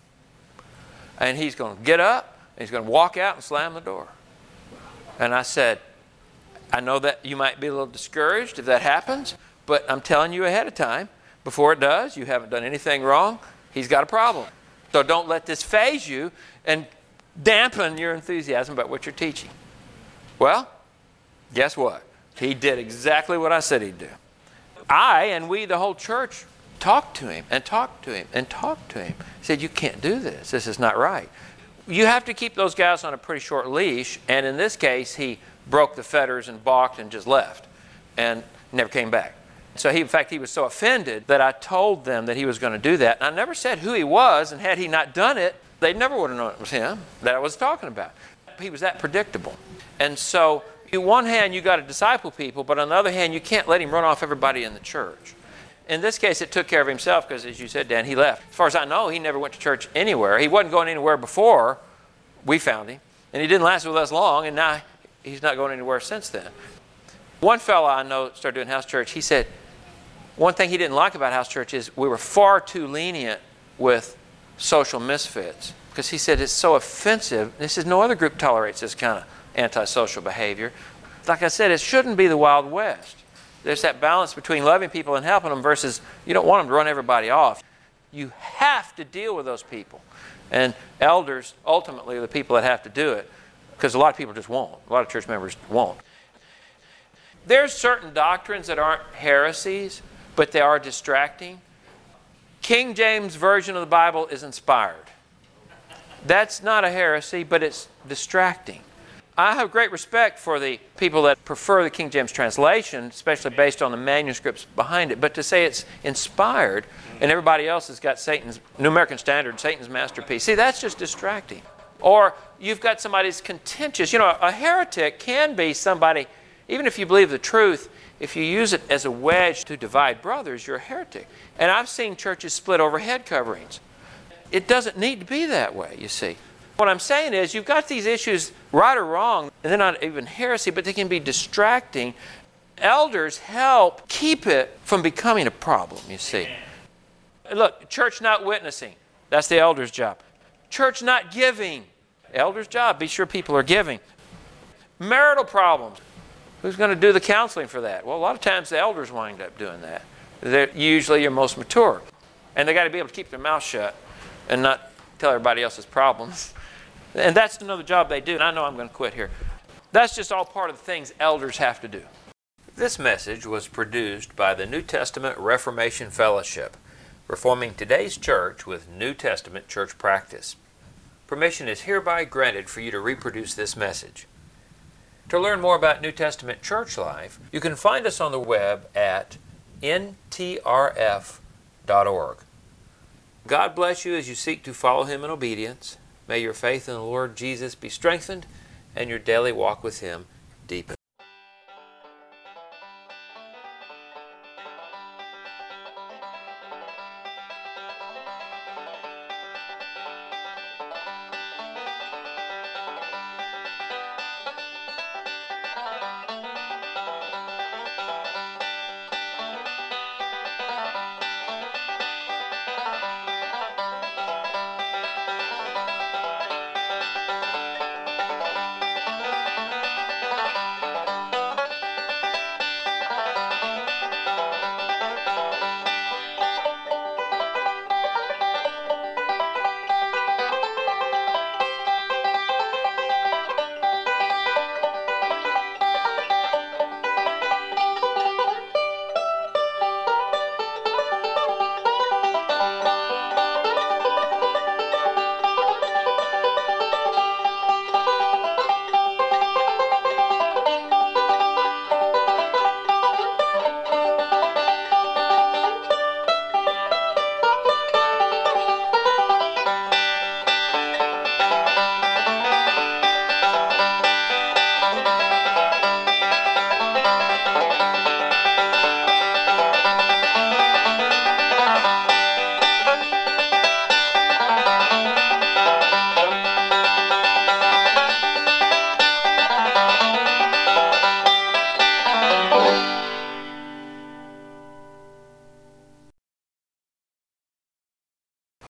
and he's going to get up, and he's going to walk out and slam the door. And I said, I know that you might be a little discouraged if that happens, but I'm telling you ahead of time, before it does, you haven't done anything wrong, he's got a problem. So don't let this phase you and dampen your enthusiasm about what you're teaching. Well, guess what? He did exactly what I said he'd do. I and we, the whole church, talked to him and talked to him and talked to him. Said, you can't do this. This is not right. You have to keep those guys on a pretty short leash. And in this case, he broke the fetters and balked and just left and never came back. So he, in fact, he was so offended that I told them that he was going to do that. And I never said who he was, and had he not done it, they never would have known it was him that I was talking about. He was that predictable. And so, on one hand, you got to disciple people, but on the other hand, you can't let him run off everybody in the church. In this case, it took care of himself because, as you said, Dan, he left. As far as I know, he never went to church anywhere. He wasn't going anywhere before we found him, and he didn't last with us long, and now he's not going anywhere since then. One fellow I know started doing house church. He said, one thing he didn't like about house church is we were far too lenient with social misfits. Because he said it's so offensive. He says no other group tolerates this kind of antisocial behavior. Like I said, it shouldn't be the Wild West. There's that balance between loving people and helping them versus you don't want them to run everybody off. You have to deal with those people. And elders ultimately are the people that have to do it because a lot of people just won't. A lot of church members won't. There's certain doctrines that aren't heresies, but they are distracting. King James Version of the Bible is inspired. That's not a heresy, but it's distracting. I have great respect for the people that prefer the King James translation, especially based on the manuscripts behind it. But to say it's inspired and everybody else has got Satan's New American Standard, Satan's masterpiece, see, that's just distracting. Or you've got somebody who's contentious. You know, a heretic can be somebody, even if you believe the truth, if you use it as a wedge to divide brothers, you're a heretic. And I've seen churches split over head coverings. It doesn't need to be that way, you see. What I'm saying is you've got these issues, right or wrong, and they're not even heresy, but they can be distracting. Elders help keep it from becoming a problem, you see. Look, church not witnessing. That's the elder's job. Church not giving. Elder's job. Be sure people are giving. Marital problems. Who's going to do the counseling for that? Well, a lot of times the elders wind up doing that. They're usually your most mature. And they got to be able to keep their mouth shut and not tell everybody else's problems. And that's another job they do. And I know I'm going to quit here. That's just all part of the things elders have to do. This message was produced by the New Testament Reformation Fellowship, reforming today's church with New Testament church practice. Permission is hereby granted for you to reproduce this message. To learn more about New Testament church life, you can find us on the web at N T R F dot org. God bless you as you seek to follow Him in obedience. May your faith in the Lord Jesus be strengthened and your daily walk with Him deepened.